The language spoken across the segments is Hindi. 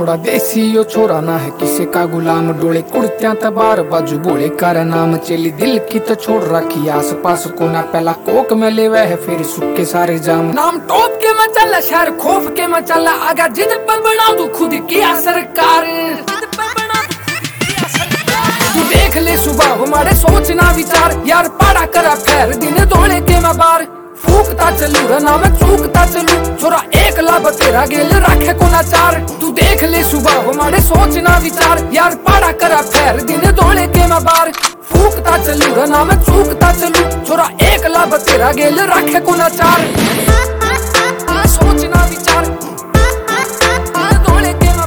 थोड़ा देसी यो छोरा ना है किसे का गुलाम, डोले कुर्तियां तबार बाजू बोले कर नाम, चली दिल की तो छोड़ रखी आस पास को ना, पहला कोक में ले वह है फिर सुखे सारे जाम, नाम टोप के मैं चला शहर खोफ के मैं चला, आगा जिद पर बना दू खुद किया सरकार, तू देख ले सुबह हमारे सोचना विचार, यार पाड़ा करा फैर दिन दौड़े के मैं बार, फूकता चलू रना मैं चूकता चलू, छोरा एक लाभ तेरा गेल रखे को नाचार, तू देख ले सुबह हमारे सोचना विचार, यार पाड़ा करा फैर दिन दौड़े के मैं बार, फूकता चलू रना मैं चूकता चलू, छोरा एक लाभ तेरा गेल रखे को नाचार, सोचना विचार दौड़े के मैं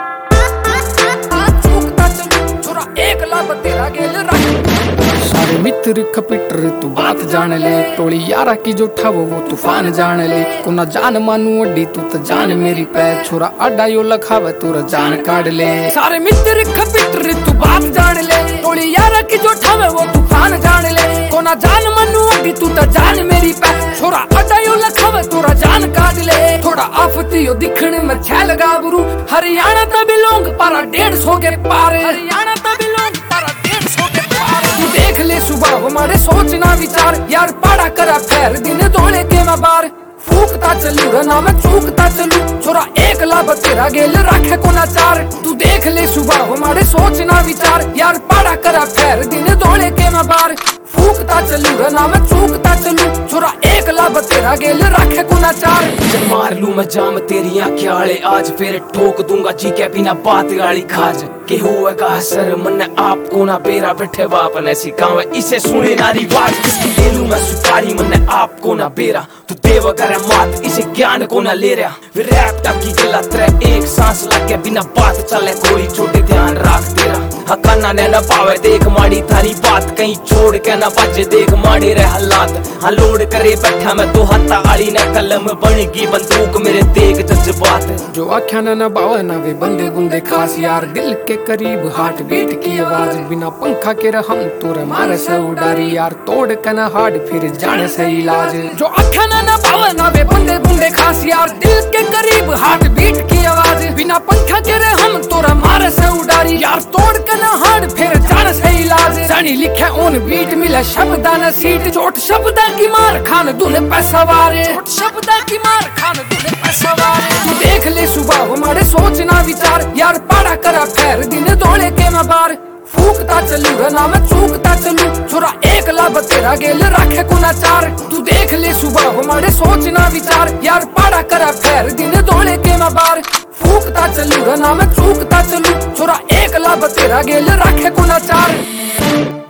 चूकता चलू, छोरा एक लाभ तेरा गेल रखे, सारे मित्र खपिटर तू बात जान ले, टोली यारा की जो ठा वो तूफान जान ले, को ना जान मानू अड्डी तू तो जान मेरी पैर, छोरा अड्डा यो लखावे तोरा जान काट ले, सारे मित्र खपिटर तू बात जान ले, टोली यारा की जो ठा वो तूफान जान ले, को ना जान मानू अड्डी तू तो जान मेरी पैर, छोरा अड्डा यो लखावे तोरा जान काट ले, थोड़ा आफती यो दिखने में छैल गाबरू, हरियाणा तो बिलोंग पारा 150 के पार, हरियाणा तो बिलोंग पारा 150 के पार, तू देख ले सुबह हमारे सोचना विचार, यार पाड़ा करा फैर दिन दौड़े के मैं बार, फूकता चलू रना मैं चूकता चलू, छोरा एक लाभ तेरा गेल रखे को नाचार, तू देख ले सुबह हमारे सोचना विचार, यार पाड़ा करा फैर दिन दौड़े के मैं बार, फूकता चलू रना मैं चूकता चलू, छोरा एक लाभ तेरा गेल रखे को नाचार, जब मार लू मैं जाम तेरी आंखें आड़े, आज फिर ठोक दूंगा जी के बिना बात गाड़ी खाज, के होएगा असर मन आपको ना बेरा बैठे बाप ने सिखावे, इसे सुने नारी बात, किसकी ले लूं मैं सुपारी मन आपको ना बेरा, तू देव करे मात इसे ज्ञान को ना ले रहा, वे रैप की गला तेरे एक सांस लगे बिना बात चले, कोई छोटे ध्यान रख तेरा, हकाना ने न पावे देख माड़ी थारी बात, कहीं छोड़ के ना बचे देख माड़े रहे हालात, हाँ लोड करे बैठा मैं तो हत्ता आड़ी ने कलम बनेगी बंदूक मेरे देख जज्बात, जो आख्या न बावे ना वे बंदे गुंदे खास, यार दिल के करीब हार्ट बीट की आवाज, बिना पंखा के हम तोरे मारे से उडारी, यार तोड़ के ना हार्ड फिर जाने से इलाज, जो आख्या न बावे ना वे बंदे गुंदे खास, यार दिल के करीब हार्ट बीट की आवाज, बिना पंखा के हम तोरे मारे से उडारी, यार तोड़ के ना हार्ड फिर जाने से इलाज, जानी लिखे ऑन बीट मिले शब्दा न सीट, चोट शब्दा की मार खान दूने पैसा वारे, चोट शब्दा की मार खान दूने पैसा वारे, तू देख ले सुबह हमारे सोचना विचार, यार पाड़ा करा फैर दिन दौड़े के मैं बार, फूकता चलू रना मैं चूकता चलू, छोरा एक लाभ तेरा गेल रखे को नाचार, तू देख ले सुबह हमारे सोचना विचार, यार पाड़ा करा फैर दिन दौड़े के मैं बार, फूकता चलू रना मैं चूकता चलू, छोरा एक लाभ तेरा गेल रखे को नाचार।